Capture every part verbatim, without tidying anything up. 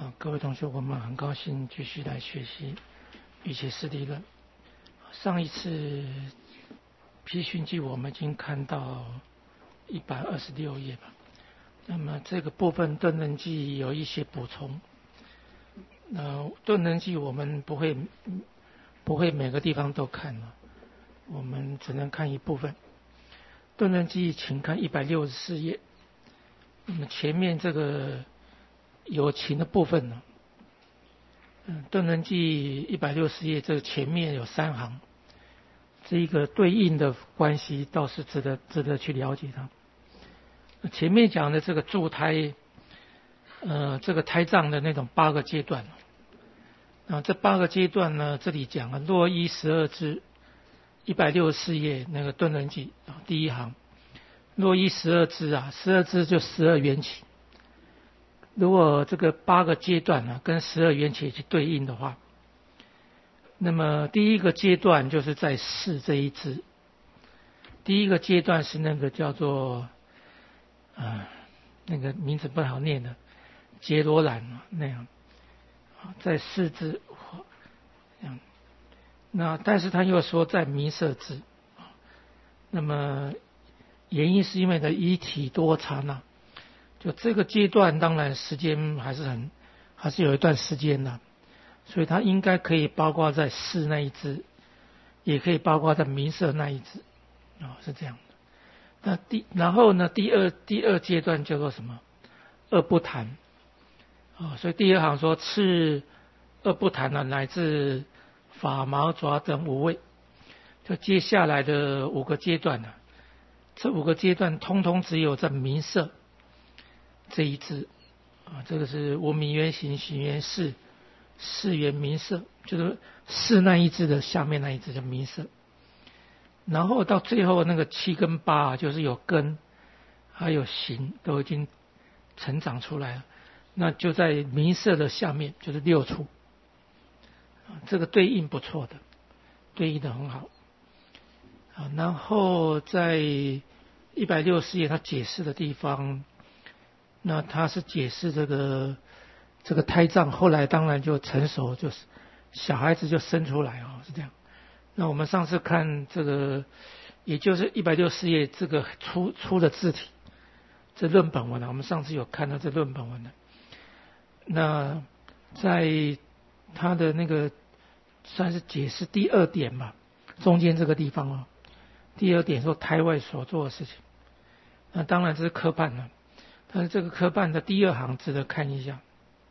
啊，各位同学，我们很高兴继续来学习瑜伽师地论。上一次批训记我们已经看到一百二十六页吧，那么这个部分顿能记有一些补充。那顿能记我们不会不会每个地方都看了，我们只能看一部分。顿能记请看一百六十四页，那么前面这个有情的部分呢，嗯，顿能记一百六十页，这前面有三行，这一个对应的关系倒是值得值得去了解它。前面讲的这个助胎，呃，这个胎藏的那种八个阶段，啊，这八个阶段呢，这里讲了若依十二支，一百六十四页那个顿能记啊，第一行，若依十二支啊，十二支就十二缘起。如果这个八个阶段呢、啊、跟十二缘起去对应的话，那么第一个阶段就是在四这一支，第一个阶段是那个叫做呃那个名字不好念的杰罗兰那样，在四支这样，那但是他又说在弥色支，那么原因是因为的一体多刹那。就这个阶段，当然时间还是很，还是有一段时间的，所以它应该可以包括在四那一支，也可以包括在弥色那一支，啊、哦，是这样的。那第然后呢，第二第二阶段叫做什么？二不谈，啊、哦，所以第二行说次二不谈呢，乃至法毛爪等五位，就接下来的五个阶段呢，这五个阶段通通只有在弥色这一支啊，这个是无明缘行行缘事事缘弥色，就是事那一支的下面那一支叫弥色。然后到最后那个七跟八、啊、就是有根还有行都已经成长出来了，那就在弥色的下面就是六处啊，这个对应不错的，对应的很好啊。然后在一百六十四页他解释的地方，那他是解释这个这个胎藏，后来当然就成熟，就是小孩子就生出来啊、哦，是这样。那我们上次看这个，也就是一百六十四页这个出出的字体，这论本文啊，我们上次有看到这论本文的。那在他的那个算是解释第二点吧，中间这个地方哦，第二点说胎外所做的事情，那当然这是科判了。但是这个科判的第二行值得看一下，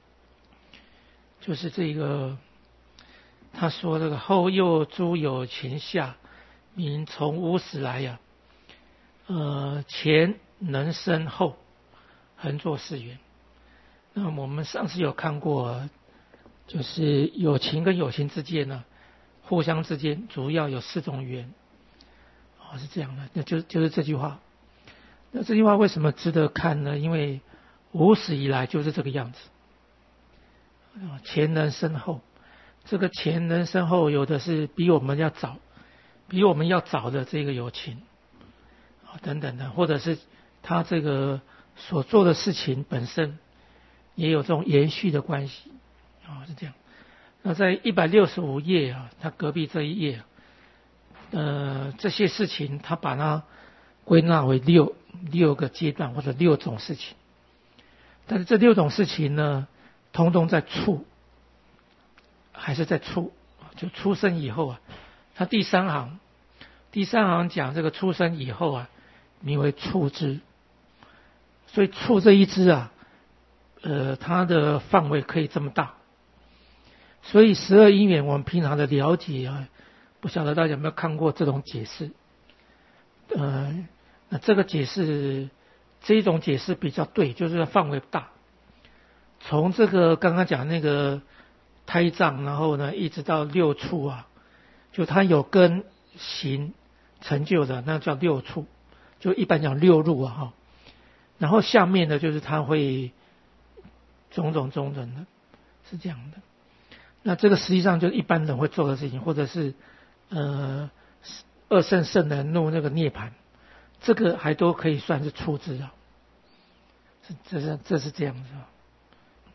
就是这个他说这个后又诸有情下，名从无始来呀、啊，呃前能生后，恒作是缘。那我们上次有看过，就是有情跟有情之间呢，互相之间主要有四种缘，哦是这样的，那就就是这句话。那这句话为什么值得看呢？因为无始以来就是这个样子，前能生后，这个前能生后有的是比我们要早，比我们要早的这个有情啊等等的，或者是他这个所做的事情本身也有这种延续的关系啊，是这样。那在一百六十五页啊，他隔壁这一页，呃，这些事情他把它归纳为六六个阶段或者六种事情，但是这六种事情呢，通通在处，还是在处，就出生以后啊，他第三行，第三行讲这个出生以后啊，名为处支，所以处这一支啊，呃，它的范围可以这么大，所以十二因缘我们平常的了解啊，不晓得大家有没有看过这种解释，呃。那这个解释，这一种解释比较对，就是范围大。从这个刚刚讲那个胎藏，然后呢一直到六处啊，就它有根行成就的，那叫六处，就一般讲六入啊哈。然后下面的就是它会种种种种的，是这样的。那这个实际上就是一般人会做的事情，或者是呃二圣圣人入那个涅槃。这个还都可以算是处支啊，这这是这是这样子啊。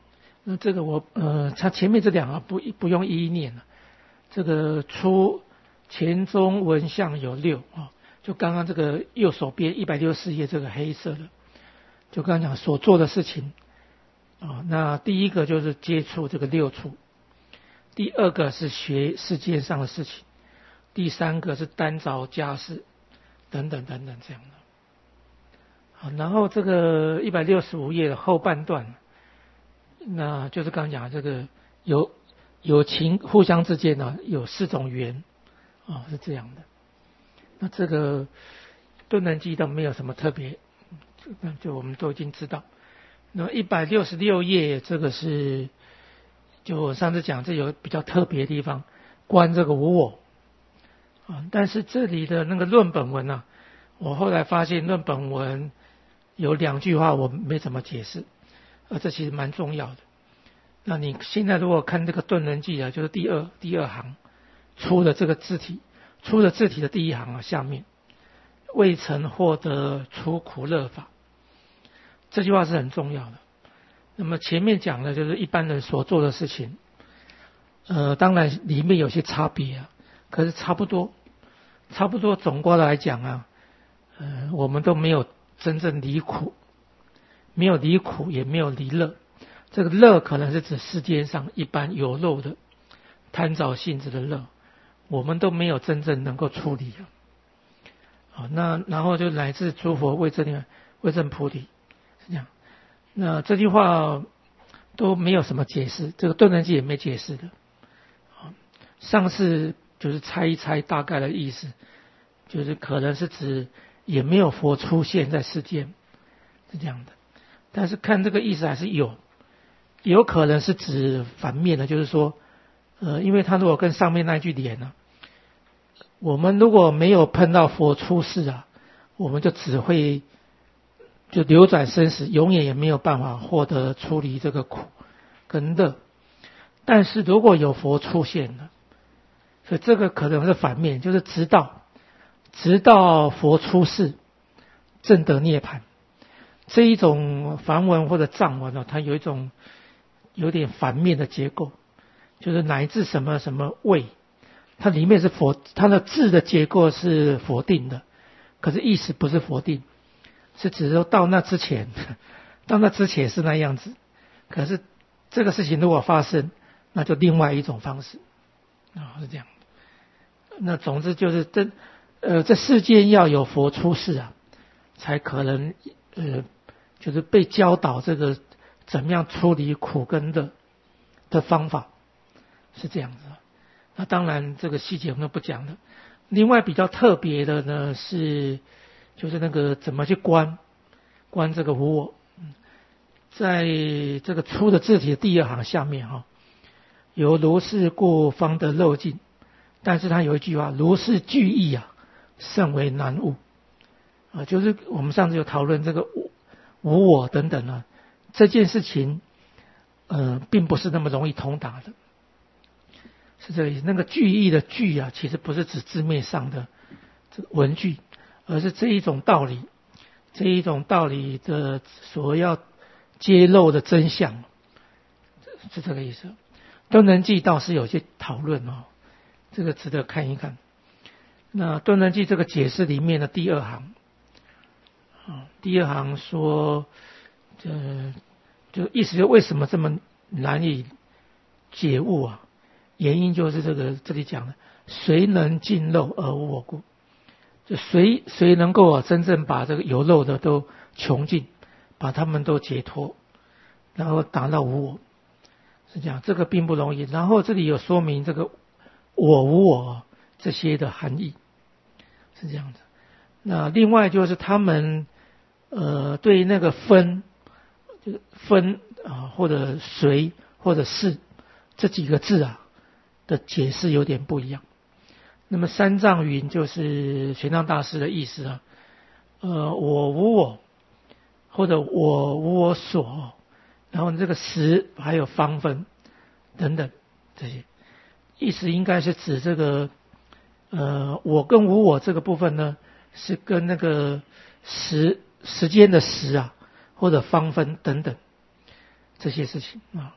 那这个我呃，它前面这两个不不用一一念了。这个出前中文相有六啊，就刚刚这个右手边一百六十四页这个黑色的，就刚刚讲所做的事情啊。那第一个就是接触这个六处，第二个是学世界上的事情，第三个是单着家事等等等等这样的。好，然后这个一百六十五页的后半段，那就是刚刚讲这个有有情互相之间呢有四种缘啊，是这样的。那这个顿能记都没有什么特别，那就我们都已经知道。那一百六十六页这个是就我上次讲这有比较特别的地方，观这个无我啊，但是这里的那个论本文啊，我后来发现论本文有两句话我没怎么解释，而这其实蛮重要的。那你现在如果看这个顿能记啊，就是第二第二行出的这个字体，出的字体的第一行啊，下面未曾获得出苦乐法，这句话是很重要的。那么前面讲的就是一般人所做的事情，呃，当然里面有些差别啊，可是差不多，差不多总括来讲啊，呃，我们都没有真正离苦，没有离苦，也没有离乐。这个乐可能是指世间上一般有漏的贪着性质的乐，我们都没有真正能够处理啊。好，那然后就乃至诸佛为证为证菩提，是这样。那这句话都没有什么解释，这个顿能记也没解释的。上次就是猜一猜大概的意思，就是可能是指也没有佛出现在世间，是这样的。但是看这个意思还是有，有可能是指反面的，就是说，呃，因为他如果跟上面那一句连呢、啊，我们如果没有碰到佛出世啊，我们就只会就流转生死，永远也没有办法获得出离这个苦跟乐。但是如果有佛出现了，所以这个可能是反面，就是直到直到佛出世证得涅槃，这一种梵文或者藏文呢，它有一种有点反面的结构，就是乃至什么什么位，它里面是否，它的字的结构是否定的，可是意思不是否定，是指说到那之前，到那之前是那样子，可是这个事情如果发生，那就另外一种方式啊，是这样。那总之就是这呃这世间要有佛出世啊，才可能呃就是被教导这个怎么样处理苦跟乐的方法，是这样子。那当然这个细节我们不讲了。另外比较特别的呢是就是那个怎么去观观这个无我，在这个出的字体的第二行下面哈，有如是故方得漏尽，但是他有一句话，如是句意啊，甚为难悟啊，就是我们上次有讨论这个无无我等等啊，这件事情呃并不是那么容易通达的，是这个意思。那个句意的句啊，其实不是指字面上的这个文句，而是这一种道理，这一种道理的所要揭露的真相，是这个意思。顿能记倒是有些讨论哦，这个值得看一看。那顿能记这个解释里面的第二行，啊，第二行说，呃，就意思就为什么这么难以解悟啊？原因就是这个这里讲的，谁能尽漏而无我故？就谁谁能够啊真正把这个有漏的都穷尽，把他们都解脱，然后达到无我。是这样，这个并不容易。然后这里有说明这个我无我这些的含义，是这样子。那另外就是他们呃对那个分，就是分啊或者随或者是这几个字啊的解释有点不一样。那么三藏云就是玄奘大师的意思啊，呃我无我或者我无我所。然后这个实还有方分等等这些意思，应该是指这个呃我跟无我这个部分呢，是跟那个时时间的时啊或者方分等等这些事情啊。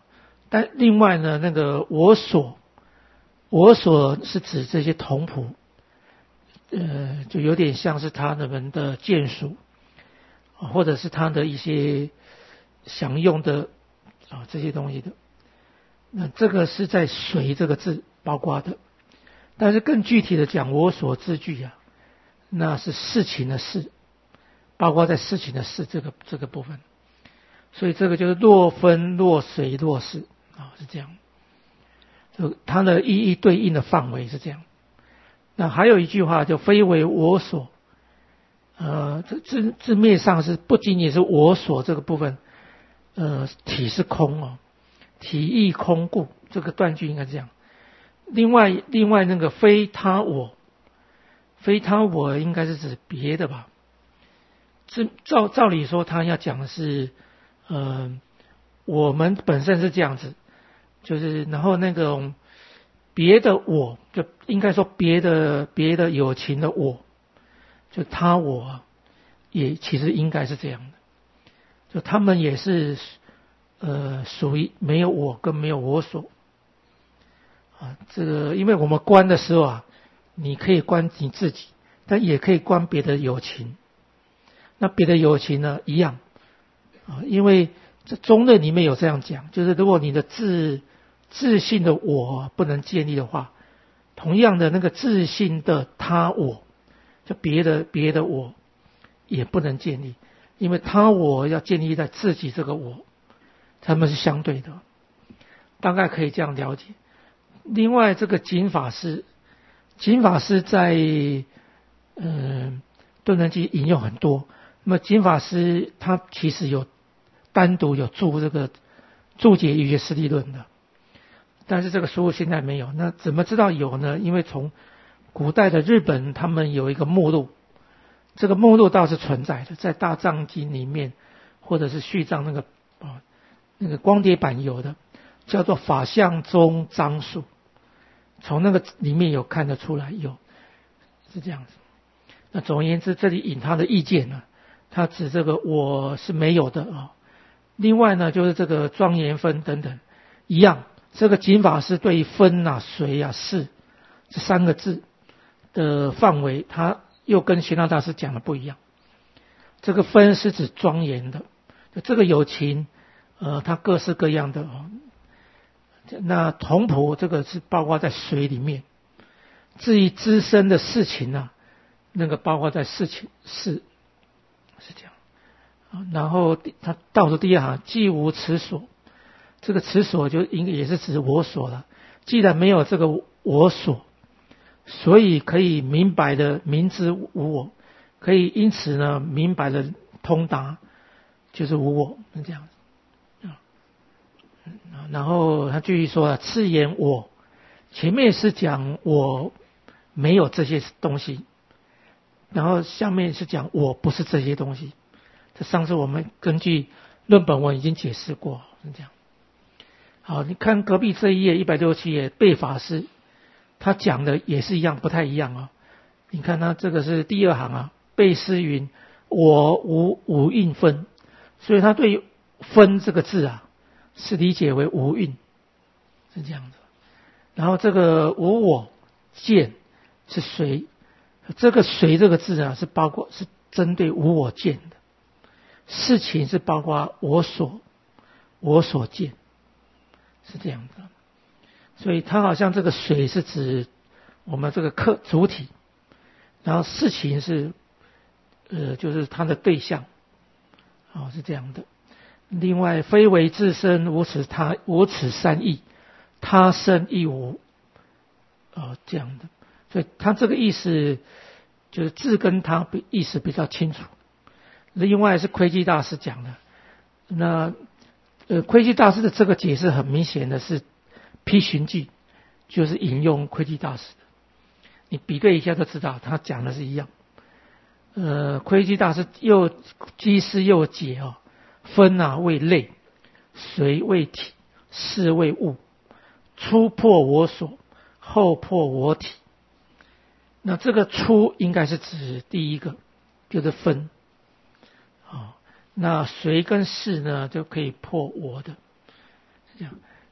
但另外呢，那个我所，我所是指这些童仆，呃，就有点像是他们的眷属，或者是他的一些享用的啊这些东西的。那这个是在随这个字包括的，但是更具体的讲，我所字句啊，那是事情的事，包括在事情的事这个这个部分。所以这个就是若分若随若是啊，是这样。就它的意义对应的范围是这样。那还有一句话就非为我所，呃，这字字面上是不仅仅是我所这个部分，呃，体是空哦，体亦空故，这个断句应该这样。另外，另外那个非他我，非他我应该是指别的吧？照照理说，他要讲的是。呃，我们本身是这样子，就是然后那种别的我，就应该说别的别的有情的我，就他我也其实应该是这样的，就他们也是呃属于没有我跟没有我所啊，这个因为我们观的时候啊，你可以观你自己，但也可以观别的有情，那别的有情呢一样。啊，因为这中论里面有这样讲，就是如果你的自自信的我不能建立的话，同样的那个自信的他我，就别的别的我也不能建立，因为他我要建立在自己这个我，他们是相对的，大概可以这样了解。另外，这个景法师，景法师在嗯顿能记引用很多。那么景法师他其实有单独有注这个注解医学实例论的，但是这个书现在没有。那怎么知道有呢？因为从古代的日本，他们有一个目录，这个目录倒是存在的，在大藏经里面，或者是续藏那个啊那个光碟版有的，叫做法相宗章述，从那个里面有看得出来有是这样子。那总而言之，这里引他的意见呢，他指这个我是没有的啊。另外呢，就是这个庄严分等等一样，这个景法师对于分啊、随啊、是这三个字的范围，他又跟玄奘大师讲的不一样。这个分是指庄严的，这个有情，呃，它各式各样的哦。那同仆这个是包括在随里面，至于资深的事情啊，那个包括在事情是是这样。然后他倒数第二行，既无此所，这个此所就应该也是指我所了。既然没有这个我所，所以可以明白的明知无我，可以因此呢明白的通达就是无我，是这样子啊。然后他继续说了，次言我，前面是讲我没有这些东西，然后下面是讲我不是这些东西。这上次我们根据论本文已经解释过，是这样。好，你看隔壁这一页一百六十七页贝法师，他讲的也是一样，不太一样啊。你看他这个是第二行啊，贝师云我无无蕴分，所以他对分这个字啊是理解为无蕴，是这样的。然后这个无我见是随，这个随这个字啊是包括是针对无我见的。事情是包括我所我所见，是这样的。所以它好像这个水是指我们这个客主体，然后事情是呃就是它的对象，哦是这样的。另外非为自身无此他无此三义，他身亦无，哦这样的。所以他这个意思就是字跟他意思比较清楚。另外是窥基大师讲的，那呃窥基大师的这个解释很明显的是批寻记，就是引用窥基大师的，你比对一下就知道他讲的是一样。呃，窥基大师又基师又解哦，分啊为类，随为体，是为物，初破我所，后破我体。那这个初应该是指第一个，就是分。哦，那随跟是呢就可以破我的，是这样。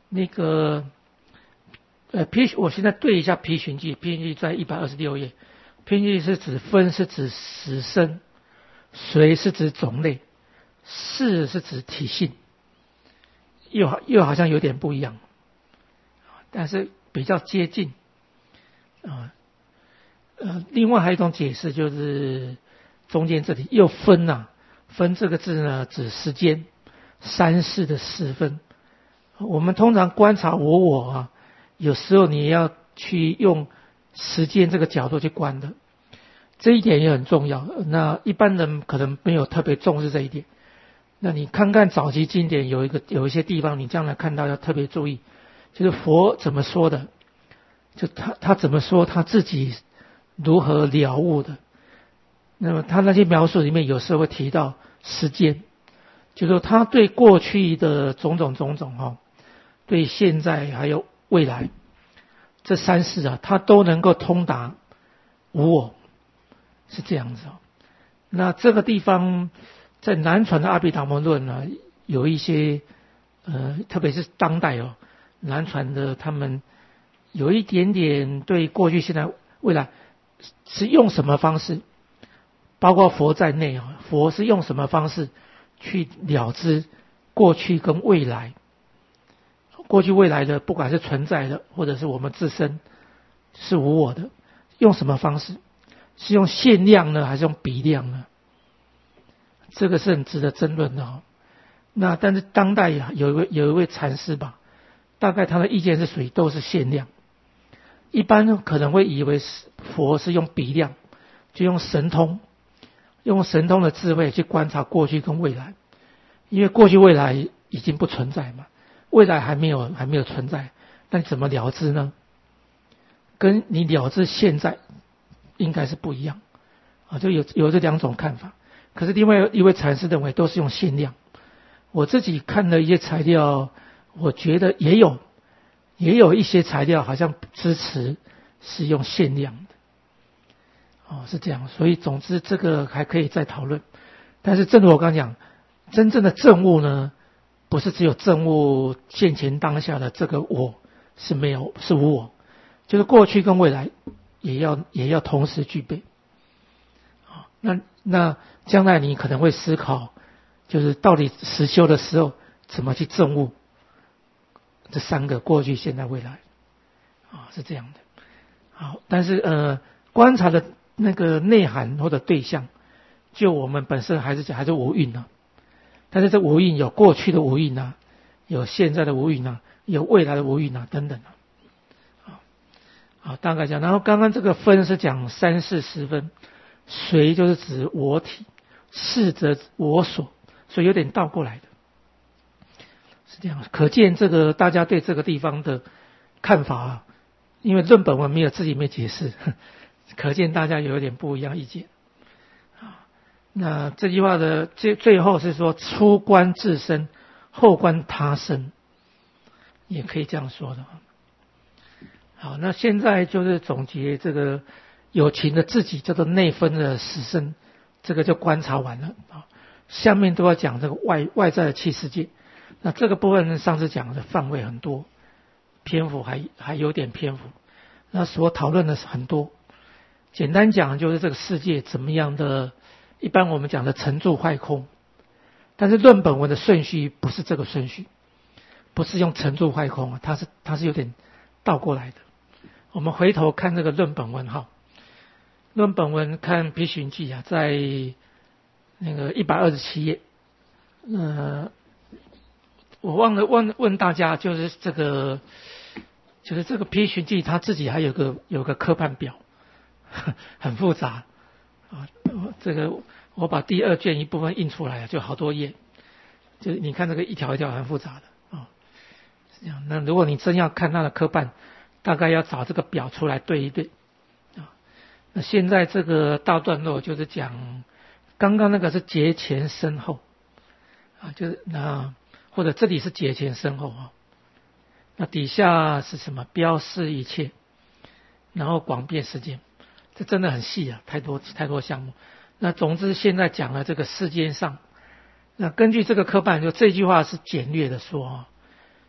那个呃批，我现在对一下批寻记，批寻记在一百二十六页，批寻记是指分是指实生，随是指种类，事是指体性，又又好像有点不一样，但是比较接近啊。呃，另外还有一种解释就是中间这里又分呐、啊，分这个字呢指时间，三世的时分。我们通常观察我我啊，有时候你也要去用时间这个角度去观的，这一点也很重要。那一般人可能没有特别重视这一点。那你看看早期经典有一个有一些地方，你将来看到要特别注意，就是佛怎么说的，就他他怎么说他自己如何了悟的。那么他那些描述里面有时候会提到时间，就是说他对过去的种种种种哈、哦，对现在还有未来这三世啊，他都能够通达无我，是这样子哦。那这个地方在南传的阿毗达摩论呢，有一些呃，特别是当代哦，南传的他们有一点点对过去、现在、未来是用什么方式，包括佛在内啊，佛是用什么方式去了知过去跟未来，过去未来的不管是存在的或者是我们自身是无我的，用什么方式？是用限量呢，还是用比量呢？这个是很值得争论的哦。那但是当代有一位有一位禅师吧，大概他的意见是属于都是限量。一般可能会以为佛是用比量，就用神通，用神通的智慧去观察过去跟未来，因为过去未来已经不存在嘛，未来还没有还没有存在，那你怎么了知呢？跟你了知现在应该是不一样啊，就有有这两种看法。可是另外一位禅师认为都是用限量。我自己看了一些材料，我觉得也有也有一些材料好像支持是用限量的，哦，是这样。所以总之这个还可以再讨论。但是正如我刚讲，真正的证悟呢，不是只有证悟现前当下的这个我是没有，是无我，就是过去跟未来也要也要同时具备。那那将来你可能会思考，就是到底实修的时候怎么去证悟这三个过去、现在、未来，啊，是这样的。好，但是呃，观察的那个内涵或者对象，就我们本身还是还是无蕴啊。但是这无蕴有过去的无蕴啊，有现在的无蕴啊，有未来的无蕴啊，等等啊。好，好，大概讲。然后刚刚这个分是讲三世十分。随就是指我体，事则我所，所以有点倒过来的，是这样。可见这个大家对这个地方的看法啊，因为论本文没有自己没解释，可见大家有一点不一样意见。啊，那这句话的最最后是说初观自身，后观他身，也可以这样说的。好，那现在就是总结这个。有情的自己叫做内分的实身，这个就观察完了啊。下面都要讲这个外外在的气世界，那这个部分上次讲的范围很多，篇幅还还有点篇幅，那所讨论的是很多。简单讲就是这个世界怎么样的，一般我们讲的成住坏空，但是论本文的顺序不是这个顺序，不是用成住坏空啊，它是它是有点倒过来的。我们回头看这个论本文哈。论本文看批寻记啊，在那个一百二十七页，呃，我忘了问问大家，就是这个，就是这个批寻记他自己还有个有个科判表，很复杂啊。这个我把第二卷一部分印出来，就好多页，就是你看这个一条一条很复杂的啊，是这样。那如果你真要看他的科判，大概要找这个表出来对一对。那现在这个大段落就是讲，刚刚那个是节前身后，啊，就是那或者这里是节前身后啊，那底下是什么？标示一切，然后广遍世界，这真的很细啊，太多太多项目。那总之现在讲了这个世界上，那根据这个科判，就这句话是简略的说，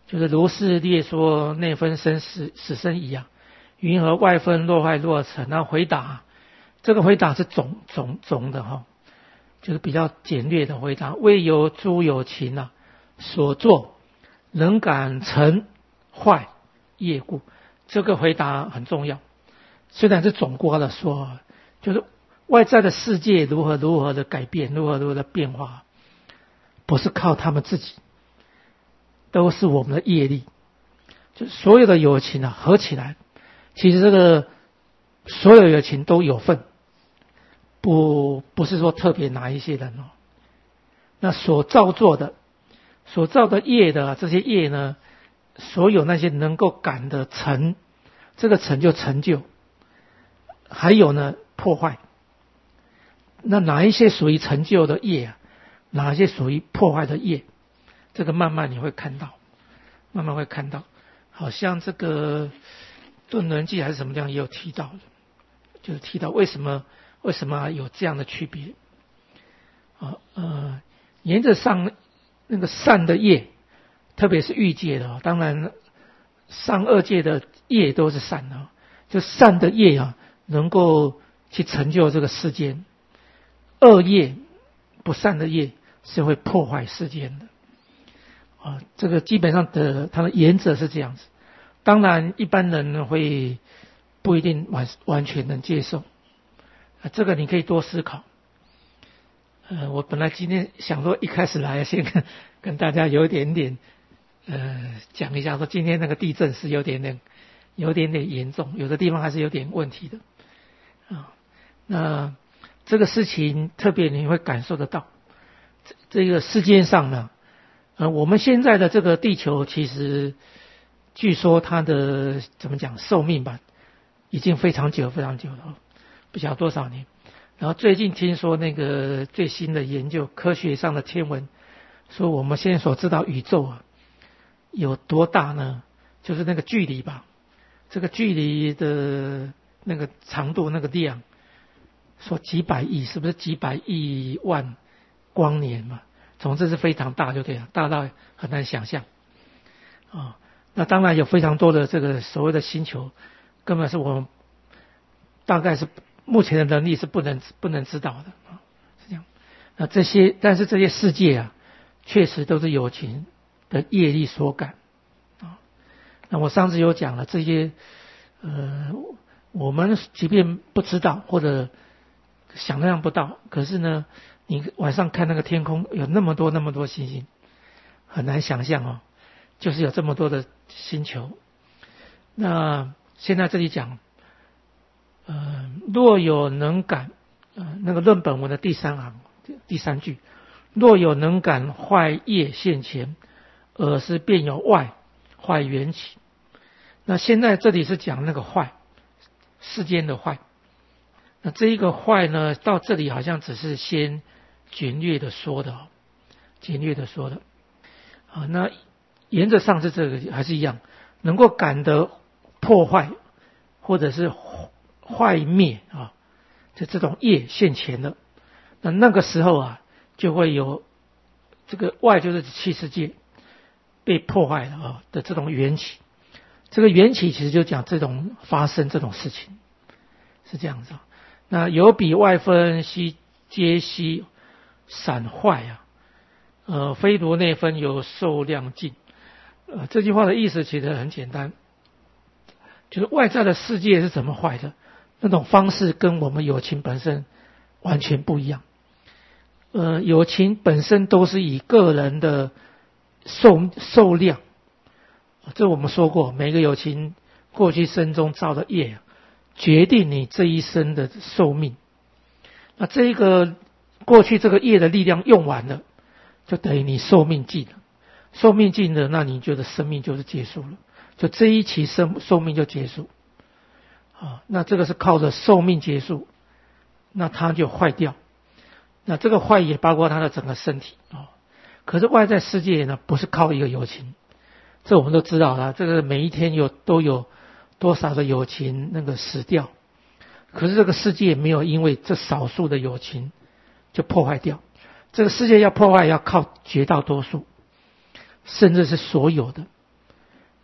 就是如是列说内分生死死生疑啊，云何外分若坏若成？然后回答，这个回答是总总总的哈，就是比较简略的回答。未由诸有情啊所作，能感成坏业故。这个回答很重要，虽然是总括的说，就是外在的世界如何如何的改变，如何如何的变化，不是靠他们自己，都是我们的业力。就所有的有情啊合起来，其实这个所有有情都有份，不不是说特别哪一些人哦。那所造作的所造的业的、啊、这些业呢，所有那些能够感的成，这个成就成就，还有呢破坏。那哪一些属于成就的业啊？哪一些属于破坏的业？这个慢慢你会看到，慢慢会看到。好像这个顿轮记还是什么地方也有提到的，就是提到为什么为什么有这样的区别啊？呃，沿着上那个善的业，特别是欲界的，当然上二界的业都是善的，就善的业啊，能够去成就这个世间。恶业不善的业是会破坏世间的啊，这个基本上的它的原则是这样子。当然一般人会不一定完完全能接受啊，这个你可以多思考。呃，我本来今天想说一开始来先跟跟大家有一点点呃讲一下，说今天那个地震是有点点有点点严重，有的地方还是有点问题的啊。那这个事情特别你会感受得到，这这个世界上呢，呃，我们现在的这个地球其实据说它的怎么讲寿命吧，已经非常久非常久了，不晓得多少年。然后最近听说那个最新的研究，科学上的天文，说我们现在所知道宇宙啊有多大呢？就是那个距离吧，这个距离的那个长度那个量，说几百亿，是不是几百亿万光年嘛？总之是非常大就对了，大到很难想象啊。那当然有非常多的这个所谓的星球，根本是我们大概是目前的能力是不能不能知道的啊，是这样。那这些，但是这些世界啊，确实都是有情的业力所感啊。那我上次有讲了，这些呃，我们即便不知道或者想象不到，可是呢，你晚上看那个天空，有那么多那么多星星，很难想象哦，就是有这么多的星球。那现在这里讲，呃，若有能感，呃，那个论本文的第三行第三句，若有能感坏业现前，尔时便有外坏缘起。那现在这里是讲那个坏，世间的坏。那这一个坏呢，到这里好像只是先简略的说的，简略的说的啊。那原则上是这个还是一样，能够感得破坏或者是坏灭啊，就这种业现前了。那那个时候啊，就会有这个外就是气世界被破坏了啊的这种缘起。这个缘起其实就讲这种发生这种事情，是这样子啊。那有彼外分悉皆悉散坏啊，呃，非独内分有受量尽。呃，这句话的意思其实很简单，就是外在的世界是怎么坏的，那种方式跟我们有情本身完全不一样。呃，有情本身都是以个人的受受量，这我们说过，每个有情过去生中造的业决定你这一生的寿命。那这一个过去这个业的力量用完了，就等于你寿命尽了。寿命尽了，那你觉得生命就是结束了，就这一期生寿命就结束啊。那这个是靠着寿命结束，那它就坏掉。那这个坏也包括它的整个身体啊。可是外在世界呢，不是靠一个有情，这我们都知道了。这个每一天有都有多少的有情那个死掉，可是这个世界没有因为这少数的有情就破坏掉。这个世界要破坏要靠绝大多数，甚至是所有的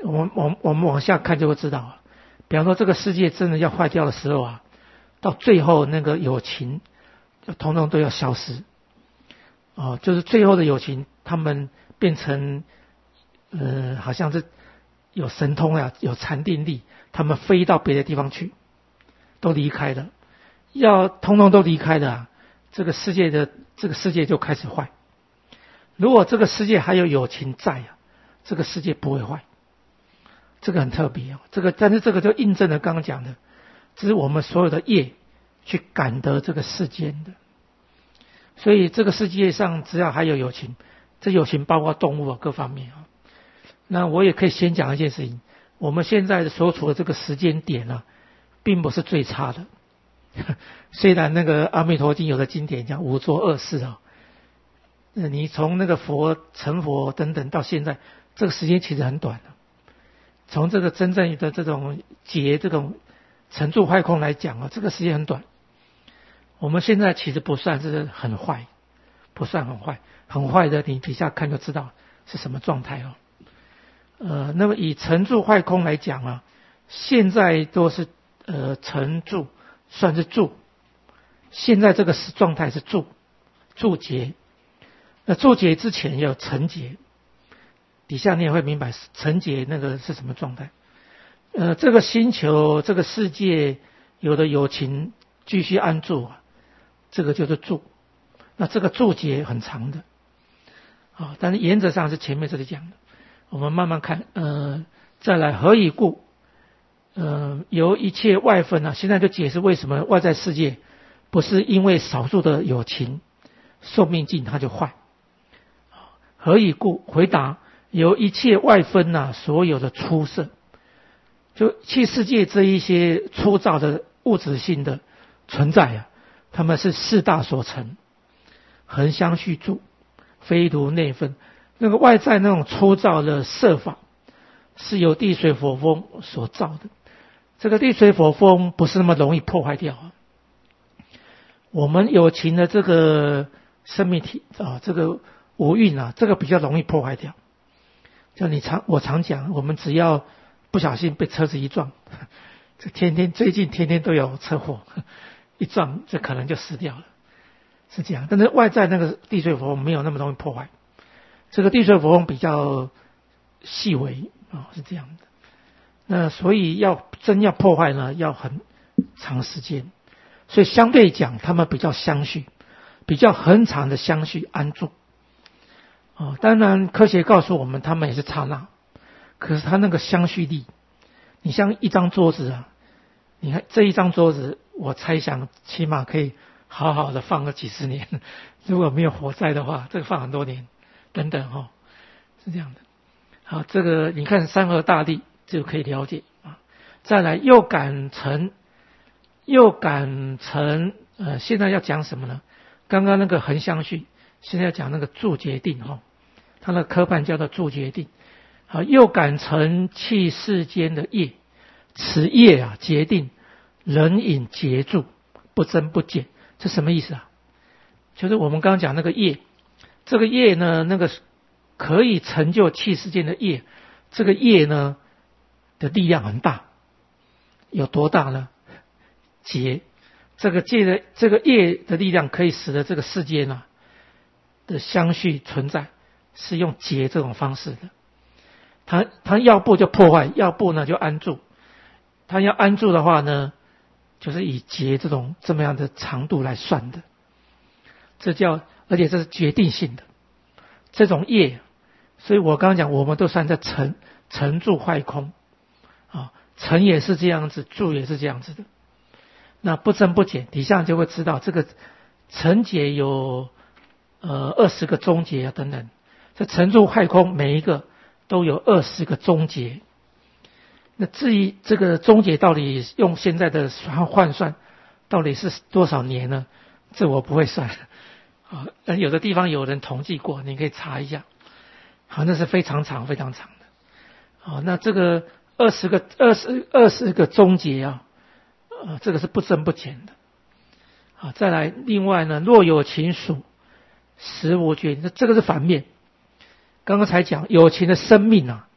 我们我们我们往下看就会知道啊。比方说这个世界真的要坏掉的时候啊，到最后那个友情就统统都要消失。哦，就是最后的友情，他们变成呃，好像是有神通啊，有禅定力，他们飞到别的地方去，都离开了，要统统都离开了啊，这个世界的这个世界就开始坏。如果这个世界还有友情在啊，这个世界不会坏。这个很特别哦，这个但是这个就印证了刚刚讲的，这是我们所有的业去感得这个世间的。所以这个世界上只要还有友情，这友情包括动物啊各方面啊。那我也可以先讲一件事情，我们现在所处的这个时间点啊，并不是最差的。虽然那个阿弥陀经有的经典讲五浊恶世啊，你从那个佛成佛等等到现在，这个时间其实很短的。从这个真正的这种劫这种沉住坏空来讲啊，这个时间很短。我们现在其实不算是很坏，不算很坏，很坏的你底下看就知道是什么状态哦。呃，那么以沉住坏空来讲啊，现在都是呃沉住算是住，现在这个状态是住住劫。那住劫之前有沉劫，底下你也会明白沉劫那个是什么状态。呃，这个星球这个世界有的友情继续安住啊，这个就是住。那这个住劫很长的啊，但是原则上是前面这里讲的。我们慢慢看，呃，再来何以故？呃，由一切外分啊，现在就解释为什么外在世界不是因为少数的友情寿命尽它就坏。何以故？回答：由一切外分啊，所有的出色，就气世界这一些粗糙的物质性的存在啊，他们是四大所成，恒相续住，非如内分。那个外在那种粗糙的色法，是由地水火风所造的。这个地水火风不是那么容易破坏掉啊。我们有情的这个生命体啊，这个五蕴啊，这个比较容易破坏掉。就你常我常讲，我们只要不小心被车子一撞，这天天最近天天都有车祸，一撞这可能就死掉了，是这样。但是外在那个地水火风没有那么容易破坏。这个地水火风比较细微啊，是这样的。那所以要真要破坏呢，要很长时间。所以相对讲，他们比较相续，比较很长的相续安住。哦，当然科学告诉我们，他们也是刹那，可是他那个相续力，你像一张桌子啊，你看这一张桌子，我猜想起码可以好好的放个几十年，如果没有火灾的话，这个放很多年。等等哈、哦，是这样的。好，这个你看山河大地就可以了解啊。再来又感成，又感成，呃，现在要讲什么呢？刚刚那个恒相续，现在要讲那个住劫定哈、哦，它的科判叫做住劫定。好，又感成气世间的业，此业啊劫定，人隐劫住，不增不减，这什么意思啊？就是我们刚刚讲那个业。这个业呢，那个可以成就气世间的业，这个业呢的力量很大，有多大呢？劫，这个界的这个业的力量可以使得这个世界呢的相续存在，是用劫这种方式的。它它要不就破坏，要不呢就安住。它要安住的话呢，就是以劫这种这么样的长度来算的，这叫。而且这是决定性的这种业，所以我刚刚讲，我们都算在沉沉住坏空啊，沉也是这样子，住也是这样子的。那不增不减，底下就会知道这个沉劫有呃二十个终结啊等等，这沉住坏空每一个都有二十个终结。那至于这个终结到底用现在的换算，到底是多少年呢？这我不会算。啊，有的地方有人统计过，你可以查一下。好，那是非常长、非常长的。好，那这个二十个、二十二十个终结啊，呃，这个是不增不减的。好，再来，另外呢，若有情属，实无觉。那这个是反面。刚刚才讲有情的生命啊，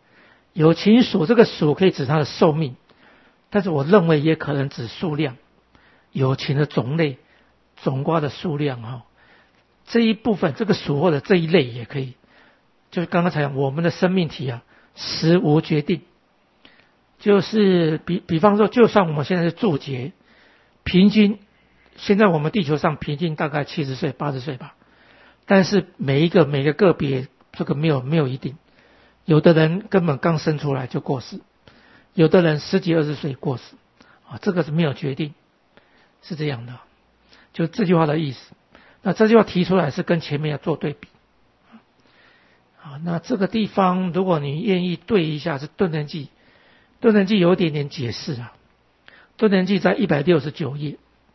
有情属这个属可以指它的寿命，但是我认为也可能指数量，有情的种类，总括的数量哈。这一部分这个属或者这一类也可以，就是刚刚才讲我们的生命体啊，时无决定，就是比比方说，就算我们现在是注节，平均现在我们地球上平均大概七十岁、八十岁吧，但是每一个每个个别这个没有没有一定，有的人根本刚生出来就过世，有的人十几二十岁过世啊，这个是没有决定，是这样的，就这句话的意思。那这句话提出来是跟前面要做对比啊。那这个地方如果你愿意对一下是顿人记，顿人记有一点点解释啊。顿人记在一百六十九页，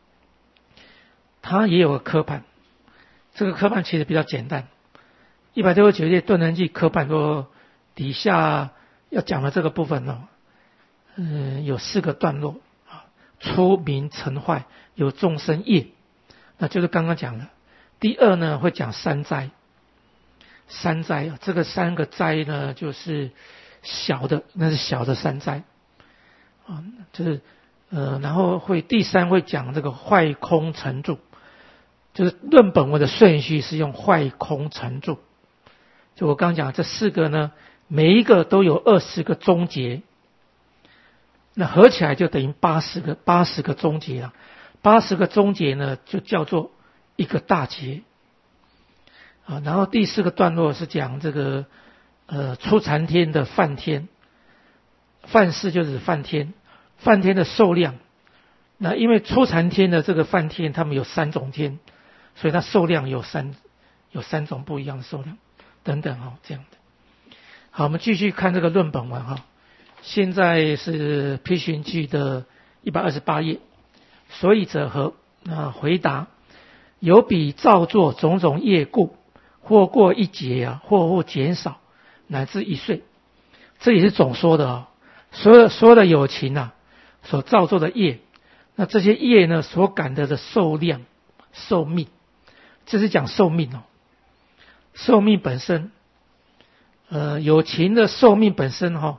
它也有个科判，这个科判其实比较简单。一百六十九页顿人记科判说底下要讲的这个部分呢、哦，嗯，有四个段落啊，出名成坏，有众生业，那就是刚刚讲的。第二呢，会讲三灾，三灾啊，这个三个灾呢，就是小的，那是小的三灾啊，就是呃，然后会第三会讲这个坏空成住，就是论本文的顺序是用坏空成住。就我刚刚讲这四个呢，每一个都有二十个终结，那合起来就等于八十个八十个终结了。八十个终结呢，就叫做一个大劫啊。然后第四个段落是讲这个呃出禅天的梵天，梵世就是梵天，梵天的寿量。那因为出禅天的这个梵天，他们有三种天，所以它寿量有三有三种不一样的寿量等等哈、哦，这样的。好，我们继续看这个论本文哈。现在是批寻记的一百二十八页。所以者何？啊，回答：有彼造作种种业故，或过一劫啊，或或减少，乃至一岁。这也是总说的哦。所有所有的有情啊，所造作的业，那这些业呢，所感得的寿量、寿命，这是讲寿命哦。寿命本身，呃，有情的寿命本身哈、哦，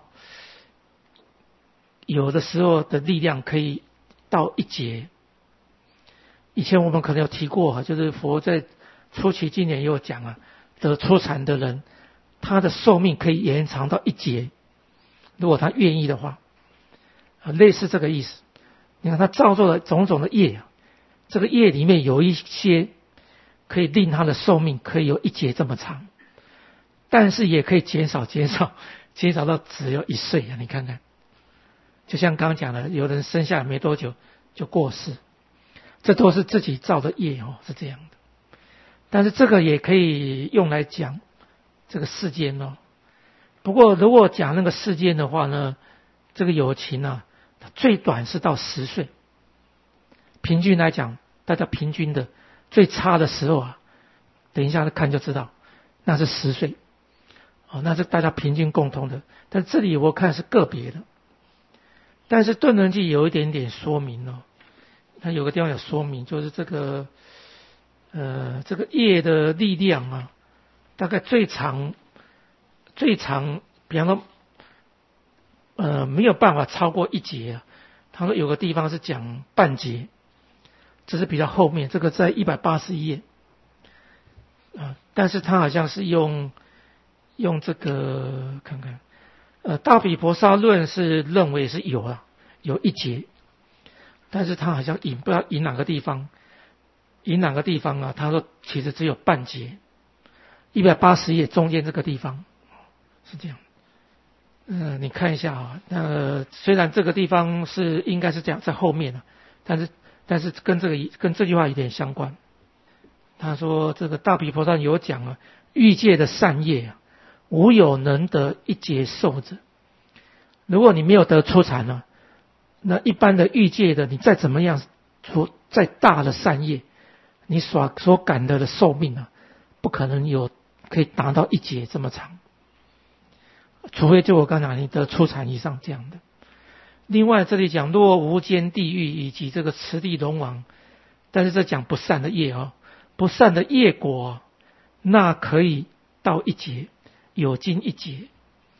有的时候的力量可以到一劫。以前我们可能有提过，就是佛在初期经典也有讲啊，得初禅的人，他的寿命可以延长到一劫，如果他愿意的话，啊，类似这个意思。你看他造作的种种的业啊，这个业里面有一些可以令他的寿命可以有一劫这么长，但是也可以减少减少减少到只有一岁啊！你看看，就像刚刚讲的，有人生下来没多久就过世，这都是自己造的业哦，是这样的。但是这个也可以用来讲这个世间哦。不过如果讲那个世间的话呢，这个有情啊，最短是到十岁，平均来讲，大家平均的最差的时候啊，等一下看就知道，那是十岁，哦，那是大家平均共通的。但这里我看是个别的，但是顿人记有一点点说明哦。它有个地方有说明，就是这个呃这个业的力量啊，大概最长最长，比方说呃没有办法超过一节啊。他说有个地方是讲半节，这是比较后面，这个在一百八十一页啊，但是他好像是用用这个看看，呃大毗婆沙论是认为是有啊，有一节。但是他好像引不知道引哪个地方，引哪个地方啊？他说其实只有半节，一百八十页中间这个地方是这样。嗯、呃，你看一下啊，那虽然这个地方是应该是这样在后面了、啊，但是但是跟这个跟这句话有点相关。他说这个大毗婆沙有讲啊，欲界的善业啊，无有能得一劫受者。如果你没有得初禅呢？那一般的欲界的，你再怎么样，再大的善业，你所所感得的寿命啊，不可能有可以达到一劫这么长，除非就我刚讲你得初禅以上这样的。另外这里讲若无间地狱以及这个持地龙王，但是这讲不善的业哦，不善的业果，那可以到一劫，有经一劫。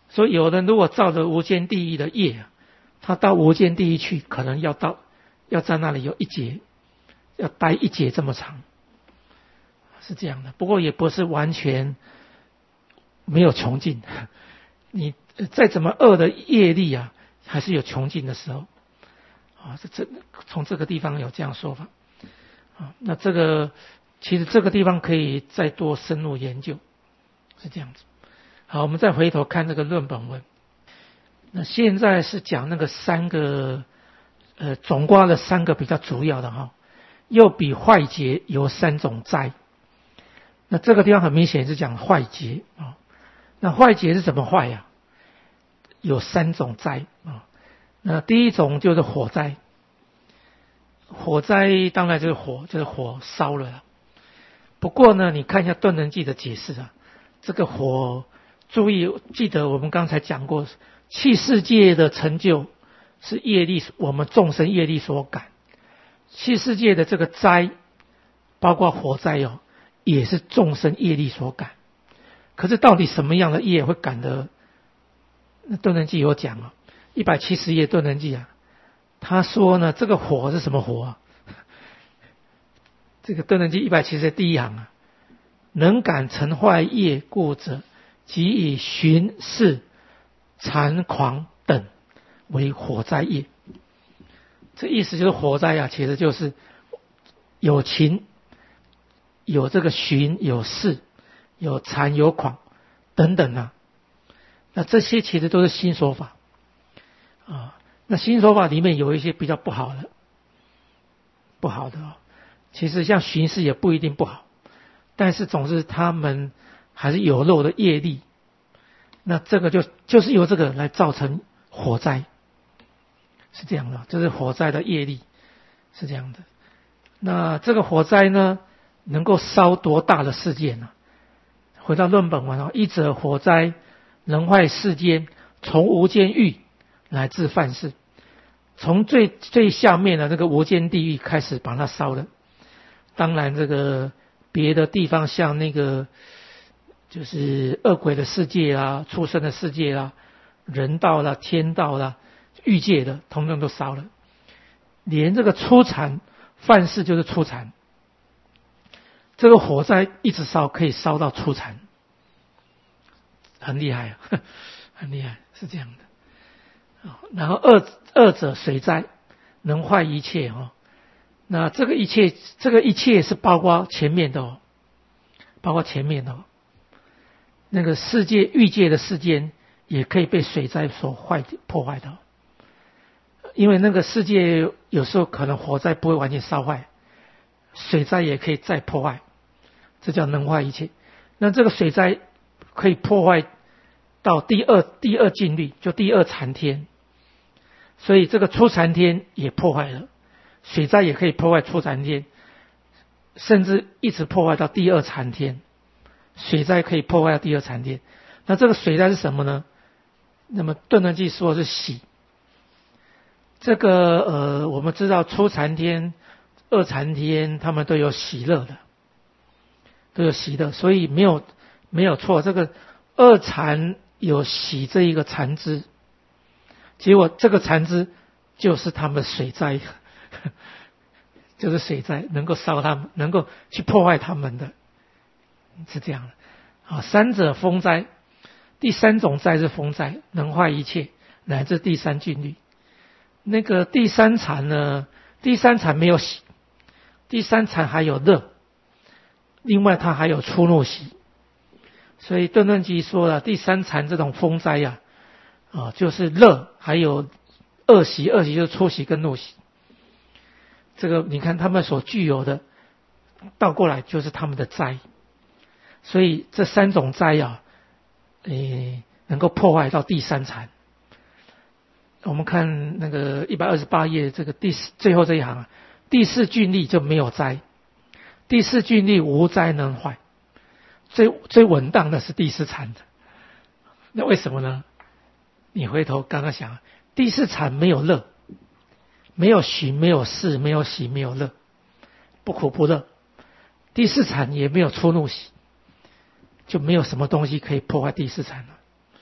所以有人如果照着无间地狱的业，他到无间地狱去，可能要到要在那里有一劫，要待一劫这么长，是这样的。不过也不是完全没有穷尽，你再怎么恶的业力啊，还是有穷尽的时候啊。这这从这个地方有这样说法啊。那这个其实这个地方可以再多深入研究，是这样子。好，我们再回头看这个论本文。那现在是讲那个三个，呃，总括了三个比较主要的哈。又比坏劫有三种灾。那这个地方很明显是讲坏劫啊。那坏劫是怎么坏呀？有三种灾啊。那第一种就是火灾。火灾当然就是火，就是火烧了。不过呢，你看一下《顿能记》的解释啊，这个火。注意，记得我们刚才讲过，器世界的成就是业力，我们众生业力所感。器世界的这个灾，包括火灾哦，也是众生业力所感。可是到底什么样的业会感得？那顿能记有讲啊，一百七十页顿能记啊，他说呢，这个火是什么火啊？这个顿能记一百七十页第一行啊，能感成坏业故者。即以寻视、残狂等为火灾业。这意思就是火灾啊，其实就是有情、有这个寻、有视、有残、有狂等等啊。那这些其实都是心所法啊。那心所法里面有一些比较不好的，不好的哦。其实像寻视也不一定不好，但是总是他们。还是有漏的业力，那这个就就是由这个来造成火灾，是这样的，这是火灾的业力，是这样的。那这个火灾呢，能够烧多大的世界呢？回到论本文啊，一者火灾能坏世间，从无间狱乃至犯世，从最最下面的这个无间地狱开始把它烧了。当然，这个别的地方像那个。就是恶鬼的世界啊，畜生的世界啊，人道啦、天道啦、欲界的，统统都烧了。连这个初禅犯世就是初禅，这个火灾一直烧，可以烧到初禅，很厉害啊，很厉害，是这样的。然后二二者水灾能坏一切哦。那这个一切，这个一切是包括前面的哦，包括前面的哦。那个世界欲界的世间也可以被水灾所坏破坏的，因为那个世界有时候可能火灾不会完全烧坏，水灾也可以再破坏，这叫能坏一切。那这个水灾可以破坏到第二第二境律，就第二禅天，所以这个初禅天也破坏了，水灾也可以破坏初禅天，甚至一直破坏到第二禅天。水灾可以破坏第二禅天，那这个水灾是什么呢？那么顿能记说的是喜。这个呃，我们知道初禅天、二禅天，他们都有喜乐的，都有喜乐，所以没有没有错。这个二禅有喜这一个禅支，结果这个禅支就是他们的水灾，就是水灾能够烧他们，能够去破坏他们的。是这样的啊，三者风灾，第三种灾是风灾，能坏一切，乃至第三境律。那个第三禅呢，第三禅没有喜，第三禅还有乐，另外它还有出怒喜。所以顿顿集说了，第三禅这种风灾呀、啊，啊，就是乐，还有恶喜，恶喜就是出喜跟怒喜。这个你看他们所具有的，倒过来就是他们的灾。所以这三种灾啊，诶，能够破坏到第三禅。我们看那个一百二十八页这个第四最后这一行啊，第四峻力就没有灾，第四峻力无灾能坏，最最稳当的是第四禅的。那为什么呢？你回头刚刚想，第四禅没有乐，没有喜，没有事，没有喜，没有乐，不苦不乐。第四禅也没有出怒喜。就没有什么东西可以破坏第四禅了，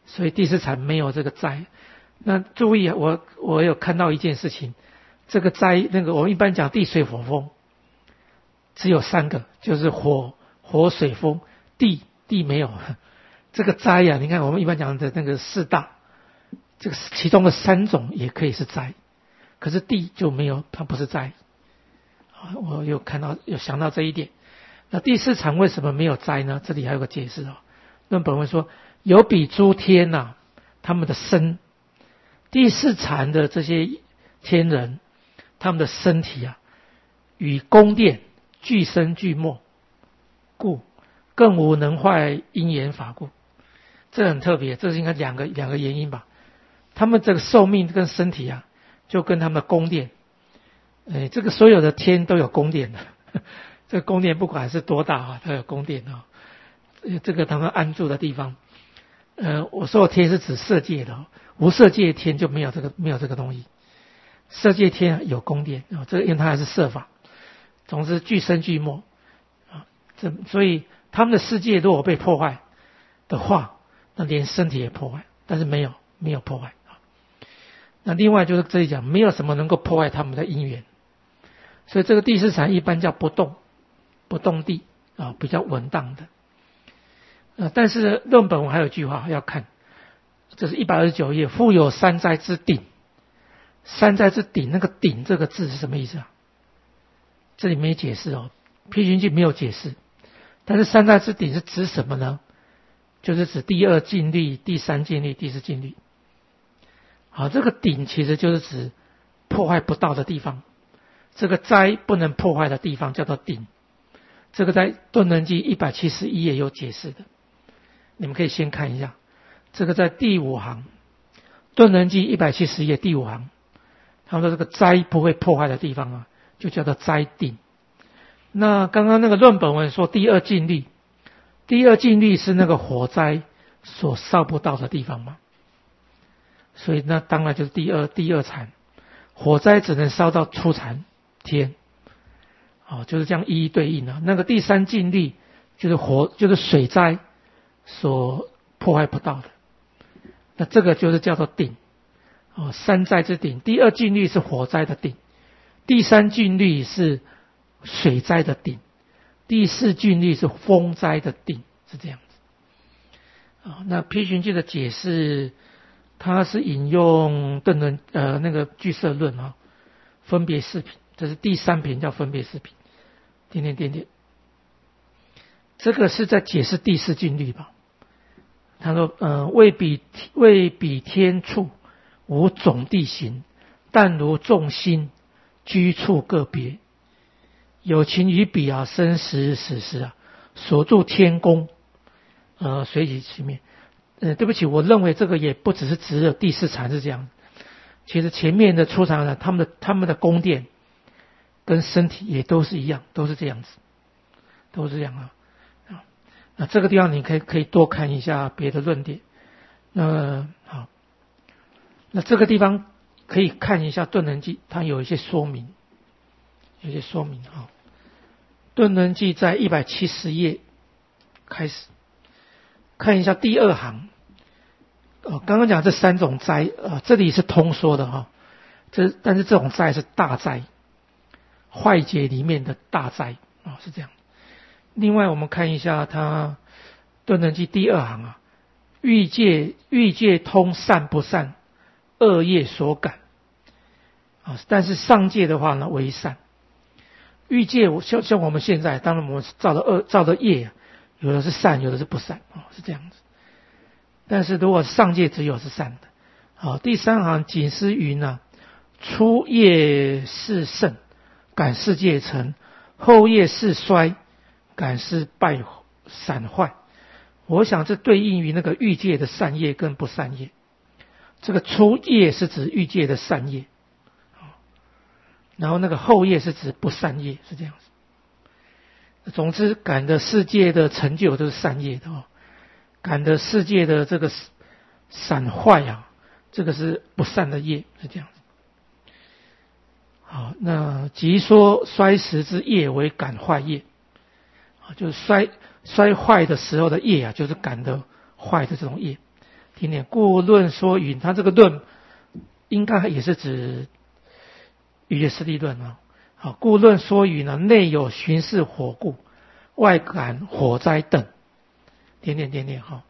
所以第四产没有这个灾。那注意啊，我我有看到一件事情，这个灾那个我们一般讲地水火风，只有三个，就是火火水风，地地没有。这个灾呀、啊，你看我们一般讲的那个四大，这个其中的三种也可以是灾，可是地就没有，它不是灾。我有看到有想到这一点。那第四产为什么没有灾呢？这里还有个解释哦。论本文说，有比诸天呐、啊，他们的身，第四产的这些天人，他们的身体啊，与宫殿俱生俱没，故更无能坏因缘法故。这很特别，这是应该两个两个原因吧。他们这个寿命跟身体啊，就跟他们的宫殿，哎，这个所有的天都有宫殿的。这个宫殿不管是多大啊，它有宫殿啊。这个他们安住的地方，呃，我说的天是指色界的，无色界天就没有这个没有这个东西。色界天有宫殿啊，这个因为它还是色法，总之俱生俱没啊。这所以他们的世界如果被破坏的话，那连身体也破坏，但是没有没有破坏啊。那另外就是这里讲，没有什么能够破坏他们的因缘，所以这个第四产一般叫不动不动地啊，比较稳当的。呃，但是论本我还有一句话要看，这是一百二十九页，复有三灾之顶。三灾之顶，那个顶这个字是什么意思啊？这里没解释哦，批评句没有解释。但是三灾之顶是指什么呢？就是指第二禁律、第三禁律、第四禁律。好，这个顶其实就是指破坏不到的地方，这个灾不能破坏的地方叫做顶。这个在顿能记一百七十一页有解释的，你们可以先看一下。这个在第五行，顿能记一百七十页第五行，他说这个灾不会破坏的地方啊，就叫做灾顶。那刚刚那个论本文说第二禁律，第二禁律是那个火灾所烧不到的地方嘛，所以那当然就是第二第二产，火灾只能烧到初产天。哦，就是这样一一对应的、啊。那个第三禁律就是火，就是水灾所破坏不到的，那这个就是叫做顶。哦，三灾之顶，第二禁律是火灾的顶，第三禁律是水灾的顶，第四禁律是风灾的顶，是这样子。啊、哦，那批评句的解释，它是引用邓伦呃那个俱舍论啊，分别四品，这是第三品叫分别四品。点点点点，这个是在解释第四禁律吧？他说：“呃，未比未比天处无总地形，但如众星居处个别，有情于彼啊，生时死时啊，所住天宫，呃，随其其面。呃，对不起，我认为这个也不只是只有第四禅是这样，其实前面的出场呢，他们的他们的宫殿。”跟身体也都是一样，都是这样子，都是这样啊。啊，那这个地方你可以可以多看一下别的论点。那好，那这个地方可以看一下顿能记，它有一些说明，有一些说明啊。顿能记在一百七十页开始，看一下第二行。哦，刚刚讲这三种灾，呃，这里是通说的哈、哦，这但是这种灾是大灾。坏解里面的大灾啊、哦，是这样。另外我们看一下它顿能记第二行啊，欲界欲界通善不善，恶业所感啊、哦，但是上界的话呢为善。欲界像像我们现在，当然我们造的恶造的业，有的是善，有的是不善啊、哦，是这样子。但是如果上界只有是善的。好、哦，第三行警思云呢，初业是胜。感世界成，后业是衰，感是败散坏。我想这对应于那个欲界的善业跟不善业。这个初业是指欲界的善业，然后那个后业是指不善业，是这样子。总之，感的世界的成就都是善业的哦，感的世界的这个散坏啊，这个是不善的业，是这样子。好，那即说衰时之业为感坏业，啊，就是衰衰坏的时候的业啊，就是感的坏的这种业。 点点，故论说云，它这个论应该也是指瑜伽师地论啊。好，故论说云呢，内有巡视火故，外感火灾等，点点点点哈。